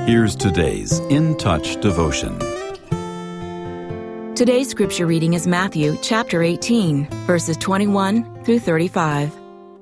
Here's today's In Touch devotion. Today's scripture reading is Matthew chapter 18, verses 21 through 35.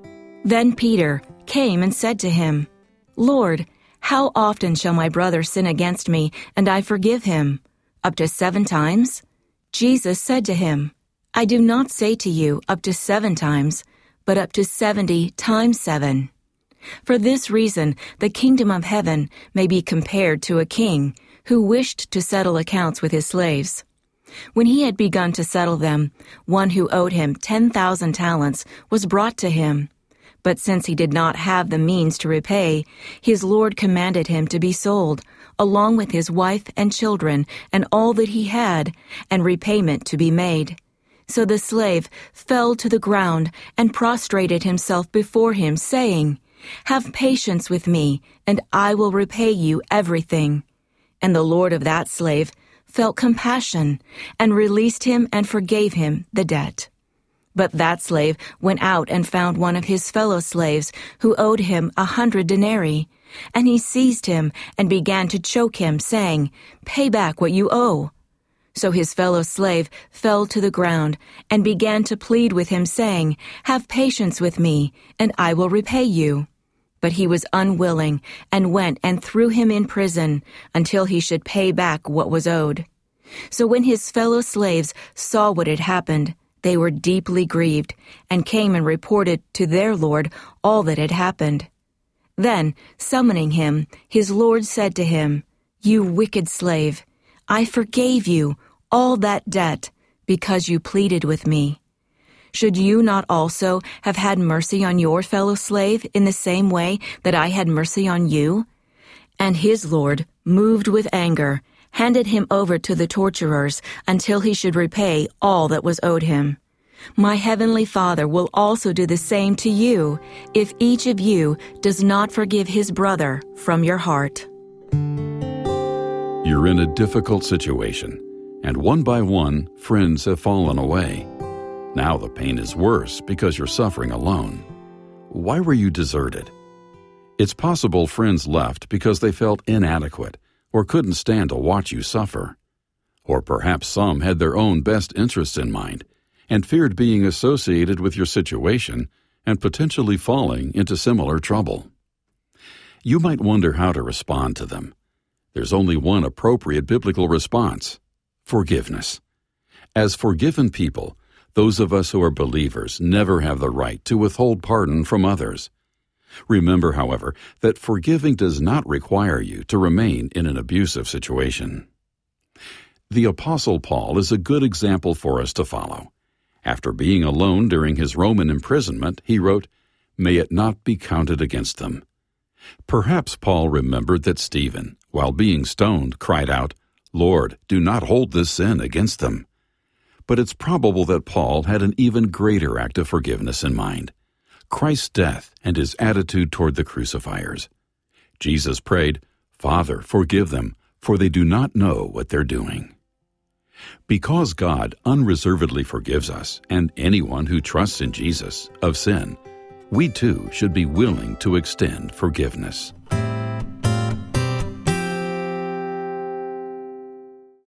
Then Peter came and said to him, "Lord, how often shall my brother sin against me, and I forgive him? Up to 7 times?" Jesus said to him, "I do not say to you up to 7 times, but up to 70 times 7. For this reason, the kingdom of heaven may be compared to a king who wished to settle accounts with his slaves. When he had begun to settle them, one who owed him 10,000 talents was brought to him. But since he did not have the means to repay, his Lord commanded him to be sold, along with his wife and children and all that he had, and repayment to be made. So the slave fell to the ground and prostrated himself before him, saying, 'Have patience with me, and I will repay you everything.' And the Lord of that slave felt compassion, and released him and forgave him the debt. But that slave went out and found one of his fellow slaves who owed him 100 denarii, and he seized him and began to choke him, saying, 'Pay back what you owe.' So his fellow slave fell to the ground and began to plead with him, saying, 'Have patience with me, and I will repay you.' But he was unwilling, and went and threw him in prison until he should pay back what was owed. So when his fellow slaves saw what had happened, they were deeply grieved, and came and reported to their lord all that had happened. Then, summoning him, his lord said to him, 'You wicked slave, I forgave you all that debt because you pleaded with me. Should you not also have had mercy on your fellow slave in the same way that I had mercy on you?' And his lord, moved with anger, handed him over to the torturers until he should repay all that was owed him. My heavenly Father will also do the same to you if each of you does not forgive his brother from your heart." You're in a difficult situation, and one by one, friends have fallen away. Now the pain is worse because you're suffering alone. Why were you deserted? It's possible friends left because they felt inadequate or couldn't stand to watch you suffer. Or perhaps some had their own best interests in mind and feared being associated with your situation and potentially falling into similar trouble. You might wonder how to respond to them. There's only one appropriate biblical response: forgiveness. As forgiven people, those of us who are believers never have the right to withhold pardon from others. Remember, however, that forgiving does not require you to remain in an abusive situation. The Apostle Paul is a good example for us to follow. After being alone during his Roman imprisonment, he wrote, "May it not be counted against them." Perhaps Paul remembered that Stephen, while being stoned, cried out, "Lord, do not hold this sin against them." But it's probable that Paul had an even greater act of forgiveness in mind: Christ's death and his attitude toward the crucifiers. Jesus prayed, "Father, forgive them, for they do not know what they're doing." Because God unreservedly forgives us, and anyone who trusts in Jesus, of sin, we too should be willing to extend forgiveness.